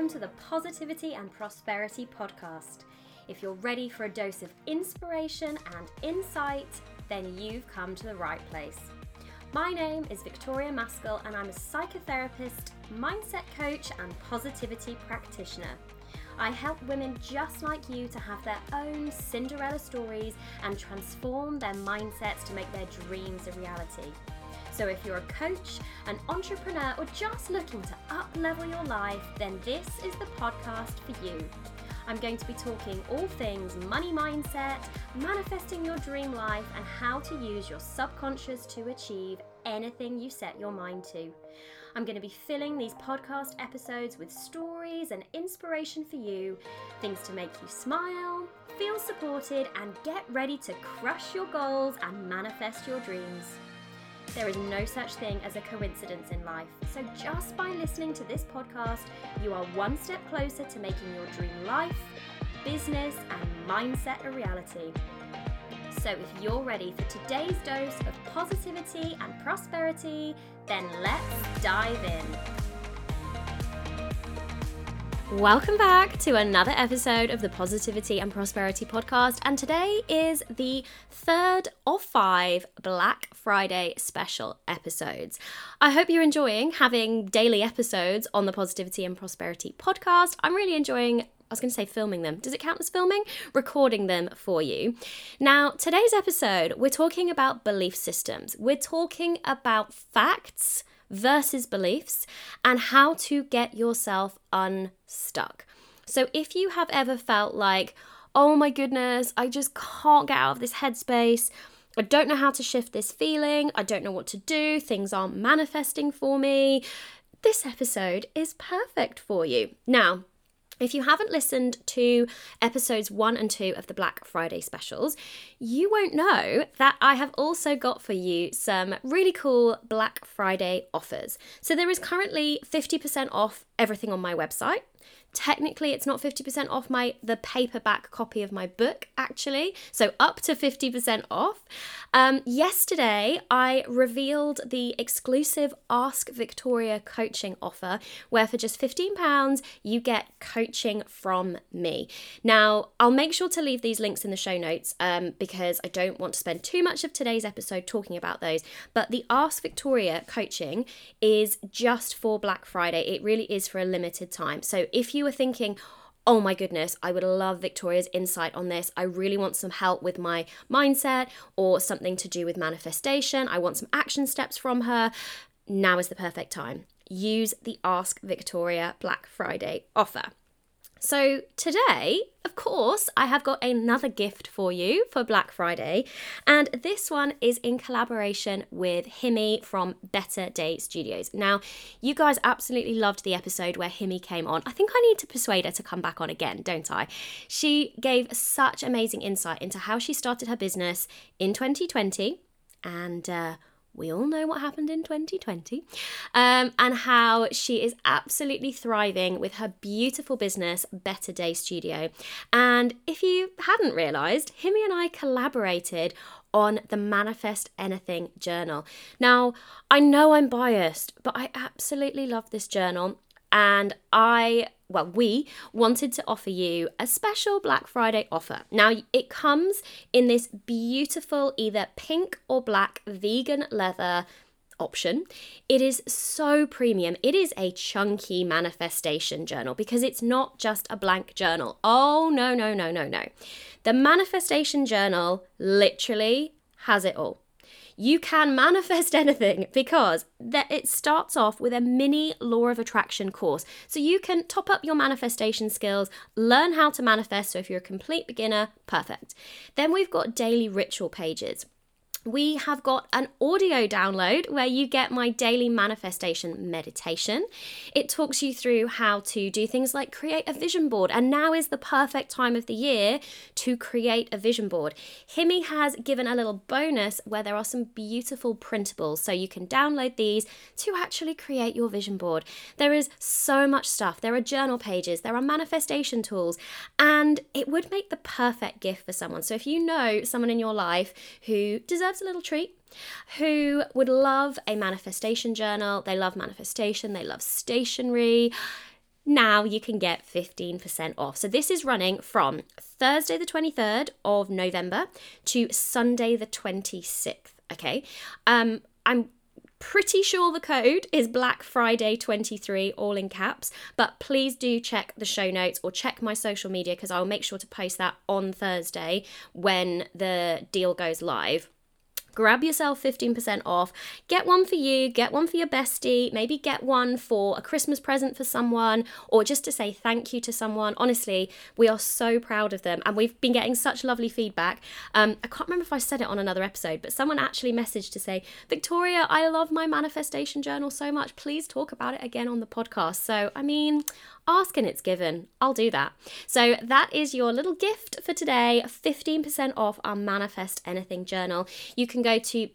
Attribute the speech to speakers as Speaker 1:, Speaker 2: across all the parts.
Speaker 1: welcome to the Positivity and Prosperity Podcast. If you're ready for a dose of inspiration and insight, then you've come to the right place. My name is Victoria Maskell and I'm a psychotherapist, mindset coach and positivity practitioner. I help women just like you to have their own Cinderella stories and transform their mindsets to make their dreams a reality. So if you're a coach, an entrepreneur, or just looking to up-level your life, then this is the podcast for you. I'm going to be talking all things money mindset, manifesting your dream life, and how to use your subconscious to achieve anything you set your mind to. I'm going to be filling these podcast episodes with stories and inspiration for you, things to make you smile, feel supported, and get ready to crush your goals and manifest your dreams. There is no such thing as a coincidence in life, so just by listening to this podcast, you are one step closer to making your dream life, business, and mindset a reality. So if you're ready for today's dose of positivity and prosperity, then let's dive in. Welcome back to another episode of the Positivity and Prosperity Podcast, and today is the third of 5 Black Friday special episodes. I hope you're enjoying having daily episodes on the Positivity and Prosperity Podcast. I'm really enjoying, I was going to say filming them. Does it count as filming? Recording them for you. Now, today's episode, we're talking about belief systems. We're talking about facts versus beliefs and how to get yourself unstuck. So if you have ever felt like, oh my goodness, I just can't get out of this headspace, I don't know how to shift this feeling, I don't know what to do, things aren't manifesting for me, this episode is perfect for you. Now, if you haven't listened to episodes 1 and 2 of the Black Friday specials, you won't know that I have also got for you some really cool Black Friday offers. So there is currently 50% off everything on my website. Technically, it's not 50% off the paperback copy of my book, actually. So up to 50% off. Yesterday, I revealed the exclusive Ask Victoria coaching offer, where for just £15, you get coaching from me. Now, I'll make sure to leave these links in the show notes because I don't want to spend too much of today's episode talking about those. But the Ask Victoria coaching is just for Black Friday. It really is for a limited time. So if you were thinking, oh my goodness, I would love Victoria's insight on this. I really want some help with my mindset or something to do with manifestation. I want some action steps from her. Now is the perfect time. Use the Ask Victoria Black Friday offer. So today, of course, I have got another gift for you for Black Friday, and this one is in collaboration with Himi from Better Day Studios. Now, you guys absolutely loved the episode where Himi came on. I think I need to persuade her to come back on again, don't I? She gave such amazing insight into how she started her business in 2020, and we all know what happened in 2020, and how she is absolutely thriving with her beautiful business, Better Day Studio. And if you hadn't realised, Himi and I collaborated on the Manifest Anything journal. Now, I know I'm biased, but I absolutely love this journal. And we wanted to offer you a special Black Friday offer. Now, it comes in this beautiful either pink or black vegan leather option. It is so premium. It is a chunky manifestation journal because it's not just a blank journal. Oh, no. The manifestation journal literally has it all. You can manifest anything because it starts off with a mini law of attraction course. So you can top up your manifestation skills, learn how to manifest. So if you're a complete beginner, perfect. Then we've got daily ritual pages. We have got an audio download where you get my daily manifestation meditation. It talks you through how to do things like create a vision board. And now is the perfect time of the year to create a vision board. Himi has given a little bonus where there are some beautiful printables. So you can download these to actually create your vision board. There is so much stuff. There are journal pages, there are manifestation tools, and it would make the perfect gift for someone. So if you know someone in your life who deserves a little treat, who would love a manifestation journal, they love manifestation, they love stationery, now you can get 15% off. So this is running from Thursday the 23rd of November to Sunday the 26th, okay? I'm pretty sure the code is Black Friday 23, all in caps, but please do check the show notes or check my social media because I'll make sure to post that on Thursday when the deal goes live. Grab yourself 15% off. Get one for you, get one for your bestie, maybe get one for a Christmas present for someone or just to say thank you to someone. Honestly, we are so proud of them and we've been getting such lovely feedback. I can't remember if I said it on another episode, but someone actually messaged to say, Victoria, I love my manifestation journal so much. Please talk about it again on the podcast. So, I mean, ask and it's given. I'll do that. So that is your little gift for today, 15% off our Manifest Anything journal. You can go to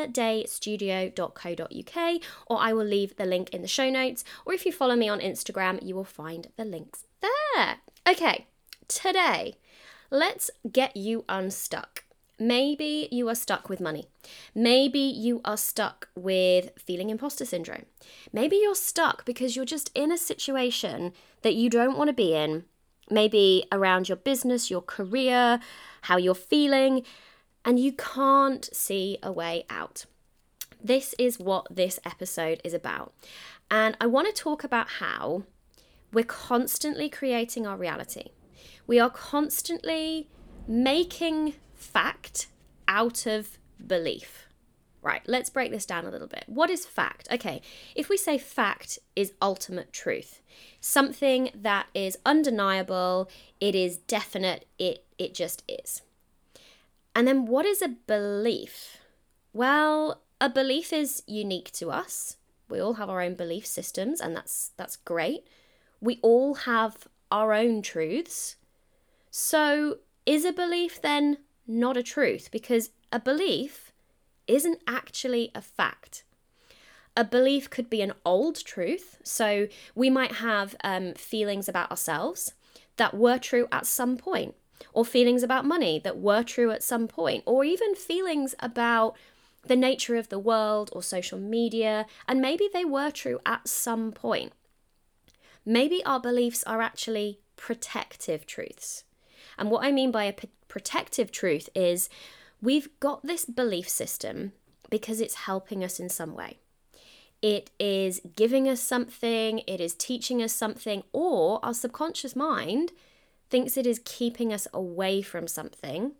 Speaker 1: betterdaystudio.co.uk or I will leave the link in the show notes, or if you follow me on Instagram, you will find the links there. Okay, today, let's get you unstuck. Maybe you are stuck with money. Maybe you are stuck with feeling imposter syndrome. Maybe you're stuck because you're just in a situation that you don't want to be in. Maybe around your business, your career, how you're feeling, and you can't see a way out. This is what this episode is about. And I want to talk about how we're constantly creating our reality. We are constantly making fact out of belief. Right, let's break this down a little bit. What is fact? Okay, if we say fact is ultimate truth, something that is undeniable, it is definite, it just is. And then what is a belief? Well, a belief is unique to us. We all have our own belief systems, and that's great. We all have our own truths. So is a belief then not a truth? Because a belief isn't actually a fact. A belief could be an old truth. So we might have feelings about ourselves that were true at some point, or feelings about money that were true at some point, or even feelings about the nature of the world or social media, and maybe they were true at some point. Maybe our beliefs are actually protective truths. And what I mean by a protective truth is we've got this belief system because it's helping us in some way. It is giving us something, it is teaching us something, or our subconscious mind thinks it is keeping us away from something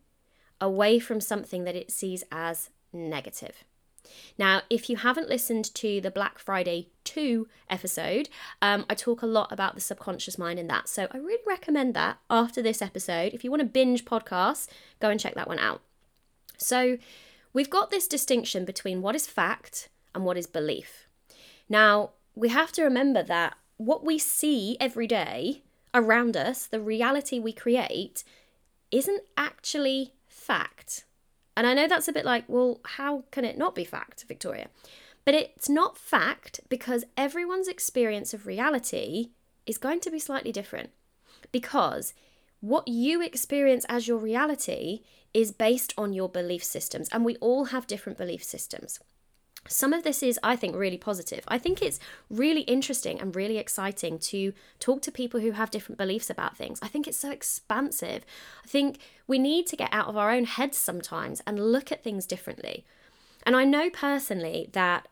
Speaker 1: that it sees as negative. Now, if you haven't listened to the Black Friday 2 episode, I talk a lot about the subconscious mind in that. So I really recommend that after this episode. If you want to binge podcasts, go and check that one out. So we've got this distinction between what is fact and what is belief. Now, we have to remember that what we see every day around us, the reality we create, isn't actually fact. And I know that's a bit like, well, how can it not be fact, Victoria? But it's not fact because everyone's experience of reality is going to be slightly different. Because what you experience as your reality is based on your belief systems. And we all have different belief systems. Some of this is, I think, really positive. I think it's really interesting and really exciting to talk to people who have different beliefs about things. I think it's so expansive. I think we need to get out of our own heads sometimes and look at things differently. And I know personally that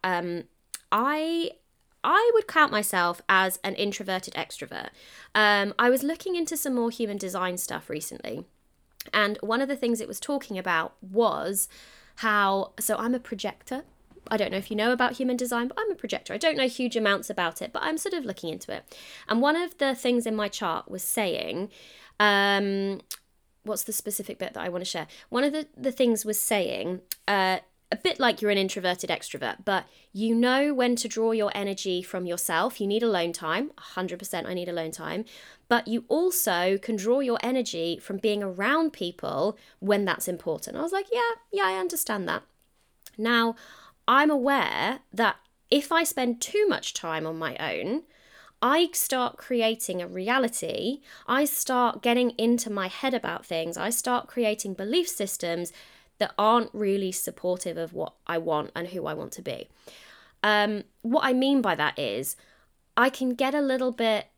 Speaker 1: I would count myself as an introverted extrovert. I was looking into some more human design stuff recently. And one of the things it was talking about was how, so I'm a projector. I don't know if you know about human design, but I'm a projector. I don't know huge amounts about it, but I'm sort of looking into it. And one of the things in my chart was saying, what's the specific bit that I want to share? One of the things was saying, a bit like you're an introverted extrovert, but you know when to draw your energy from yourself. You need alone time, 100% I need alone time, but you also can draw your energy from being around people when that's important. I was like, yeah, I understand that. Now, I'm aware that if I spend too much time on my own, I start creating a reality. I start getting into my head about things. I start creating belief systems that aren't really supportive of what I want and who I want to be. What I mean by that is I can get a little bit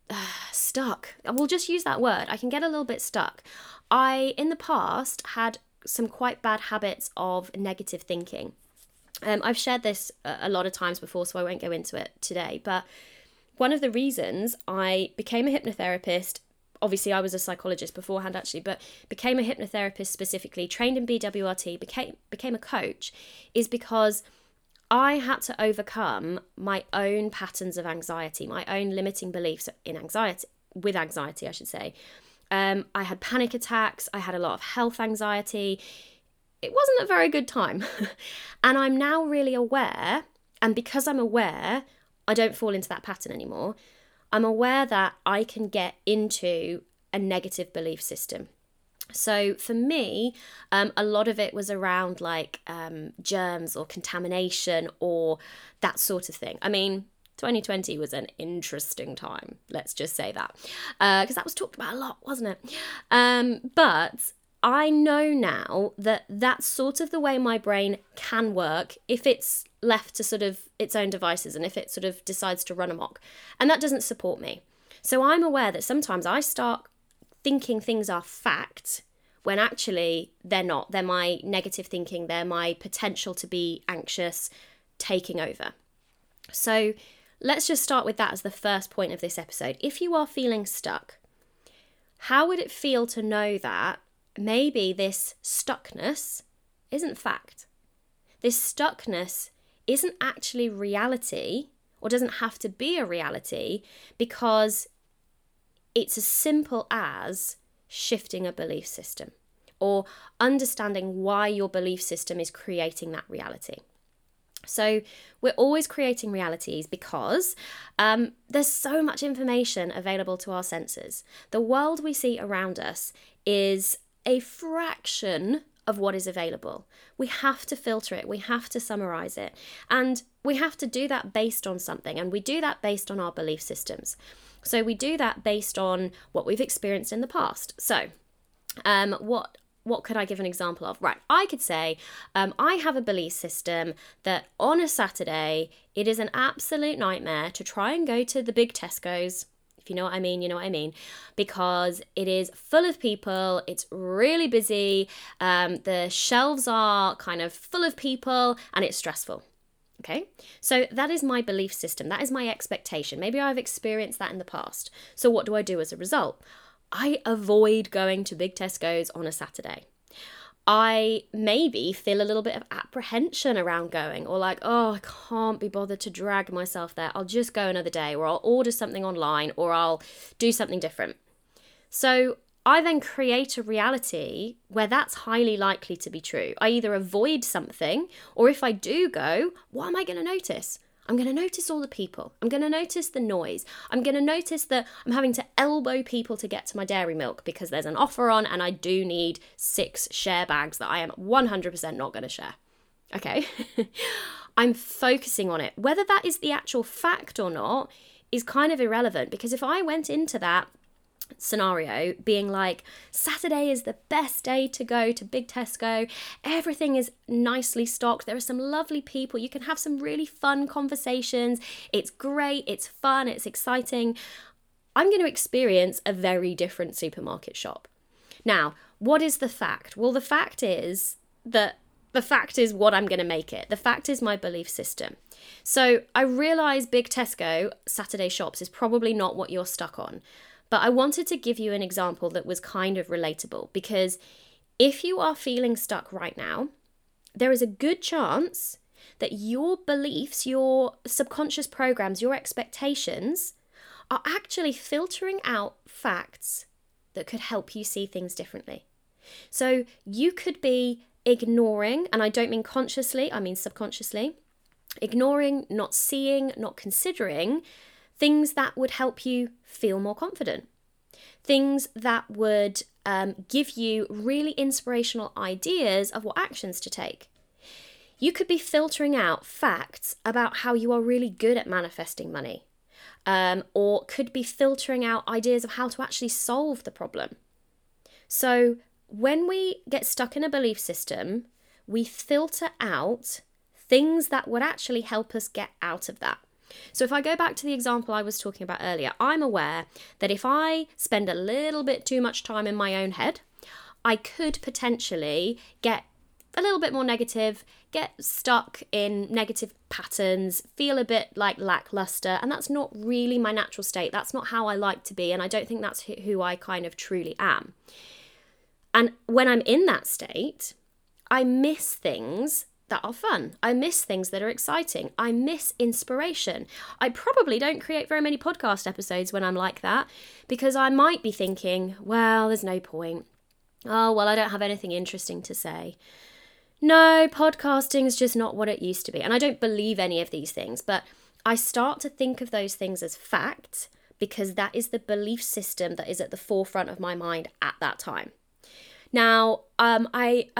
Speaker 1: stuck. We'll just use that word. I can get a little bit stuck. I, in the past, had some quite bad habits of negative thinking. I've shared this a lot of times before, so I won't go into it today. But one of the reasons I became a hypnotherapist, obviously I was a psychologist beforehand actually, but became a hypnotherapist specifically, trained in BWRT, became a coach, is because I had to overcome my own patterns of anxiety, my own limiting beliefs with anxiety, I should say. I had panic attacks. I had a lot of health anxiety. It wasn't a very good time. And I'm now really aware, and because I'm aware, I don't fall into that pattern anymore. I'm aware that I can get into a negative belief system. So for me, a lot of it was around like germs or contamination or that sort of thing. I mean, 2020 was an interesting time, let's just say that, because that was talked about a lot, wasn't it? But I know now that that's sort of the way my brain can work if it's left to sort of its own devices and if it sort of decides to run amok. And that doesn't support me. So I'm aware that sometimes I start thinking things are fact when actually they're not. They're my negative thinking. They're my potential to be anxious taking over. So let's just start with that as the first point of this episode. If you are feeling stuck, how would it feel to know that maybe this stuckness isn't fact? This stuckness isn't actually reality, or doesn't have to be a reality, because it's as simple as shifting a belief system or understanding why your belief system is creating that reality. So we're always creating realities because there's so much information available to our senses. The world we see around us is a fraction of what is available. We have to filter it. We have to summarize it. And we have to do that based on something. And we do that based on our belief systems. So we do that based on what we've experienced in the past. So what could I give an example of? Right, I could say I have a belief system that on a Saturday, it is an absolute nightmare to try and go to the big Tesco's. If you know what I mean, you know what I mean. Because it is full of people, it's really busy, the shelves are kind of full of people, and it's stressful. Okay, so that is my belief system. That is my expectation. Maybe I've experienced that in the past. So what do I do as a result? I avoid going to big Tesco's on a Saturday. I maybe feel a little bit of apprehension around going, or like, oh, I can't be bothered to drag myself there. I'll just go another day, or I'll order something online, or I'll do something different. So I then create a reality where that's highly likely to be true. I either avoid something, or if I do go, what am I going to notice? I'm going to notice all the people. I'm going to notice the noise. I'm going to notice that I'm having to elbow people to get to my dairy milk because there's an offer on and I do need 6 share bags that I am 100% not going to share. Okay? I'm focusing on it. Whether that is the actual fact or not is kind of irrelevant, because if I went into that scenario being like, Saturday is the best day to go to big Tesco, everything is nicely stocked, there are some lovely people, you can have some really fun conversations, it's great, it's fun, it's exciting, I'm going to experience a very different supermarket shop. Now, what is the fact? Well, the fact is what I'm going to make it. The fact is my belief system. So I realise big Tesco Saturday shops is probably not what you're stuck on. But I wanted to give you an example that was kind of relatable, because if you are feeling stuck right now, there is a good chance that your beliefs, your subconscious programs, your expectations are actually filtering out facts that could help you see things differently. So you could be ignoring, and I don't mean consciously, I mean subconsciously, ignoring, not seeing, not considering things that would help you feel more confident. Things that would give you really inspirational ideas of what actions to take. You could be filtering out facts about how you are really good at manifesting money, or could be filtering out ideas of how to actually solve the problem. So when we get stuck in a belief system, we filter out things that would actually help us get out of that. So if I go back to the example I was talking about earlier, I'm aware that if I spend a little bit too much time in my own head, I could potentially get a little bit more negative, get stuck in negative patterns, feel a bit like lackluster, and that's not really my natural state. That's not how I like to be, and I don't think that's who I kind of truly am. And when I'm in that state, I miss things that are fun. I miss things that are exciting. I miss inspiration. I probably don't create very many podcast episodes when I'm like that, because I might be thinking, well, there's no point. Oh, well, I don't have anything interesting to say. No, podcasting is just not what it used to be. And I don't believe any of these things, but I start to think of those things as fact because that is the belief system that is at the forefront of my mind at that time. Now, I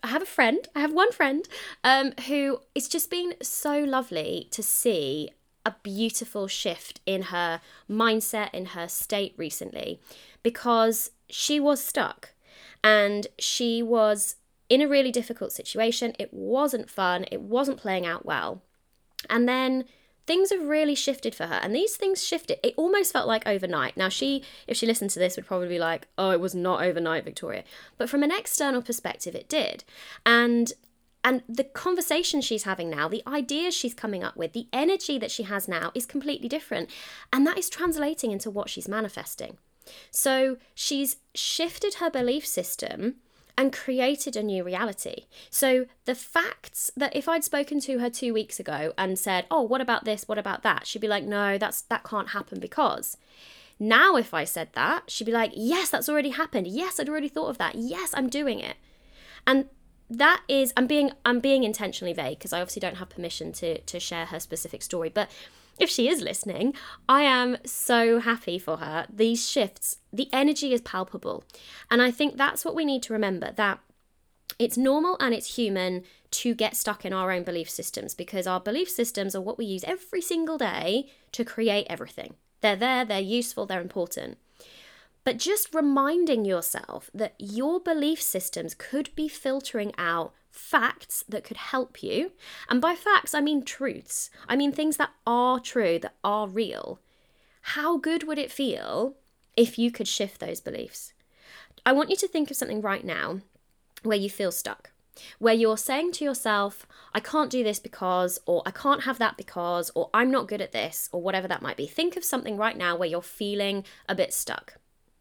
Speaker 1: have one friend who it's just been so lovely to see a beautiful shift in her mindset, in her state recently, because she was stuck and she was in a really difficult situation. It wasn't fun. It wasn't playing out well. And then things have really shifted for her. And these things shifted. It almost felt like overnight. Now, if she listened to this, would probably be like, oh, it was not overnight, Victoria. But from an external perspective, it did. And the conversation she's having now, the ideas she's coming up with, the energy that she has now is completely different. And that is translating into what she's manifesting. So she's shifted her belief system and created a new reality. So the facts that if I'd spoken to her 2 weeks ago and said, oh, what about this? What about that? She'd be like, no, that can't happen because. Now, if I said that, she'd be like, yes, that's already happened. Yes, I'd already thought of that. Yes, I'm doing it. And that is, I'm being intentionally vague because I obviously don't have permission to share her specific story. But if she is listening, I am so happy for her. These shifts, the energy is palpable. And I think that's what we need to remember, that it's normal and it's human to get stuck in our own belief systems, because our belief systems are what we use every single day to create everything. They're there, they're useful, they're important. But just reminding yourself that your belief systems could be filtering out facts that could help you. And by facts, I mean truths. I mean things that are true, that are real. How good would it feel if you could shift those beliefs? I want you to think of something right now where you feel stuck, where you're saying to yourself, I can't do this because, or I can't have that because, or I'm not good at this, or whatever that might be. Think of something right now where you're feeling a bit stuck.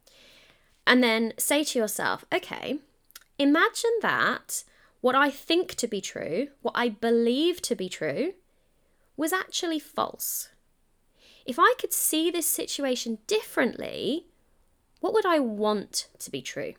Speaker 1: And then say to yourself, okay, imagine that what I think to be true, what I believe to be true, was actually false. If I could see this situation differently, what would I want to be true?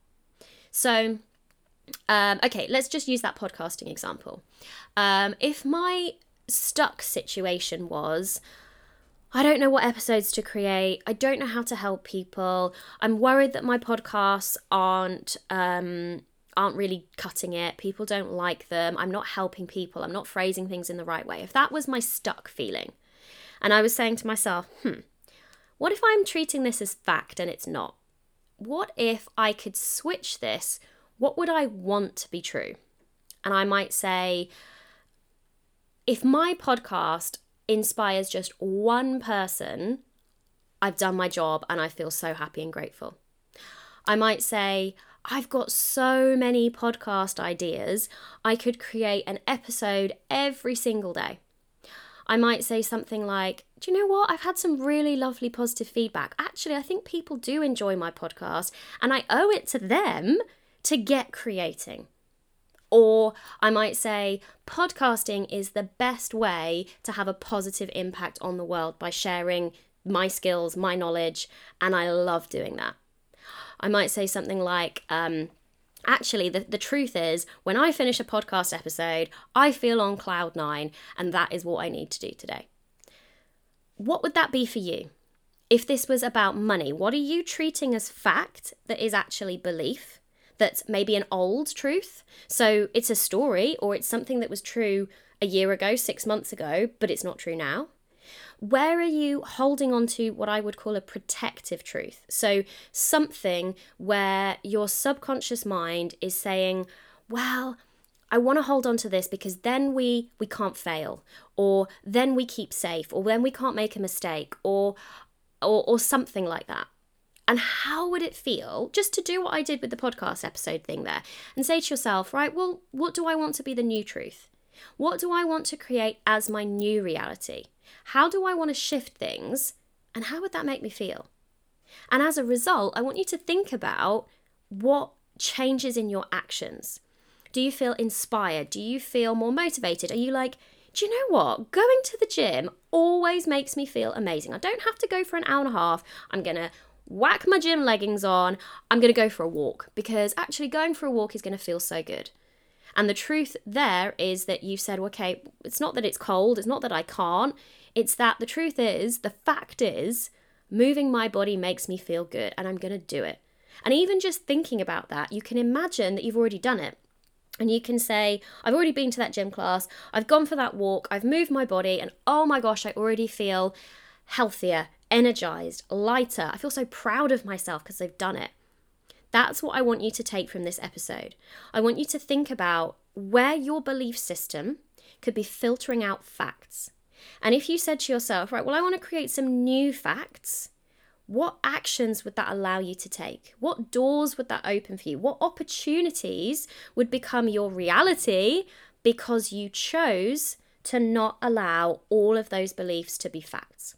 Speaker 1: So, okay, let's just use that podcasting example. If my stuck situation was, I don't know what episodes to create, I don't know how to help people, I'm worried that my podcasts aren't really cutting it, people don't like them, I'm not helping people, I'm not phrasing things in the right way. If that was my stuck feeling, and I was saying to myself, what if I'm treating this as fact and it's not? What if I could switch this? What would I want to be true? And I might say, if my podcast inspires just one person, I've done my job and I feel so happy and grateful. I might say, I've got so many podcast ideas, I could create an episode every single day. I might say something like, do you know what? I've had some really lovely positive feedback. Actually, I think people do enjoy my podcast and I owe it to them to get creating. Or I might say, podcasting is the best way to have a positive impact on the world by sharing my skills, my knowledge, and I love doing that. I might say something like, actually, the truth is, when I finish a podcast episode, I feel on cloud 9, and that is what I need to do today. What would that be for you? If this was about money, what are you treating as fact that is actually belief? That's maybe an old truth. So it's a story, or it's something that was true a year ago, 6 months ago, but it's not true now. Where are you holding on to what I would call a protective truth? So something where your subconscious mind is saying, well, I want to hold on to this because then we can't fail, or then we keep safe, or then we can't make a mistake, or something like that. And how would it feel just to do what I did with the podcast episode thing there and say to yourself, right, well, what do I want to be the new truth? What do I want to create as my new reality? How do I want to shift things? And how would that make me feel? And as a result, I want you to think about what changes in your actions. Do you feel inspired? Do you feel more motivated? Are you like, do you know what? Going to the gym always makes me feel amazing. I don't have to go for an hour and a half. I'm going to whack my gym leggings on. I'm going to go for a walk because actually going for a walk is going to feel so good. And the truth there is that you said, okay, it's not that it's cold. It's not that I can't. It's that the truth is, the fact is, moving my body makes me feel good and I'm going to do it. And even just thinking about that, you can imagine that you've already done it. And you can say, I've already been to that gym class, I've gone for that walk, I've moved my body, and oh my gosh, I already feel healthier, energized, lighter. I feel so proud of myself because I've done it. That's what I want you to take from this episode. I want you to think about where your belief system could be filtering out facts. And if you said to yourself, right, well, I want to create some new facts, what actions would that allow you to take? What doors would that open for you? What opportunities would become your reality because you chose to not allow all of those beliefs to be facts?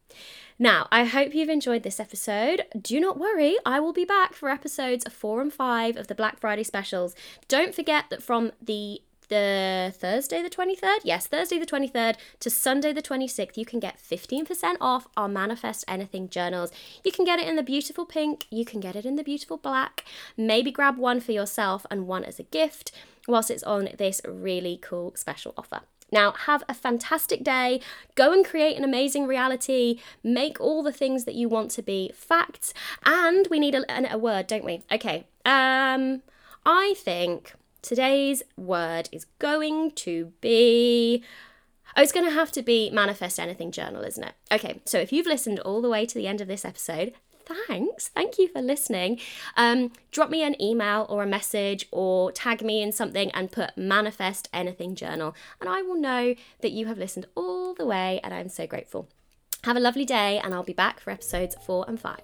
Speaker 1: Now, I hope you've enjoyed this episode. Do not worry, I will be back for episodes 4 and 5 of the Black Friday specials. Don't forget that from the Thursday the 23rd? Yes, Thursday the 23rd to Sunday the 26th, you can get 15% off our Manifest Anything journals. You can get it in the beautiful pink, you can get it in the beautiful black. Maybe grab one for yourself and one as a gift whilst it's on this really cool special offer. Now, have a fantastic day. Go and create an amazing reality. Make all the things that you want to be facts. And we need a word, don't we? Okay. I think today's word is going to be... it's going to have to be Manifest Anything journal, isn't it? Okay, so if you've listened all the way to the end of this episode, thanks. Thank you for listening. Drop me an email or a message or tag me in something and put Manifest Anything journal, and I will know that you have listened all the way, and I'm so grateful. Have a lovely day, and I'll be back for episodes 4 and 5.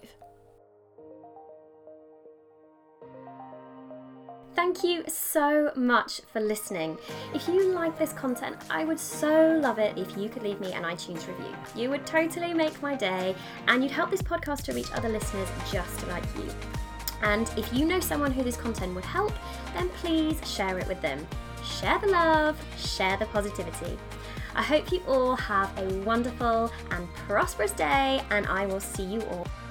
Speaker 1: Thank you so much for listening. If you like this content, I would so love it if you could leave me an iTunes review. You would totally make my day, and you'd help this podcast to reach other listeners just like you. And if you know someone who this content would help, then please share it with them. Share the love, share the positivity. I hope you all have a wonderful and prosperous day, and I will see you all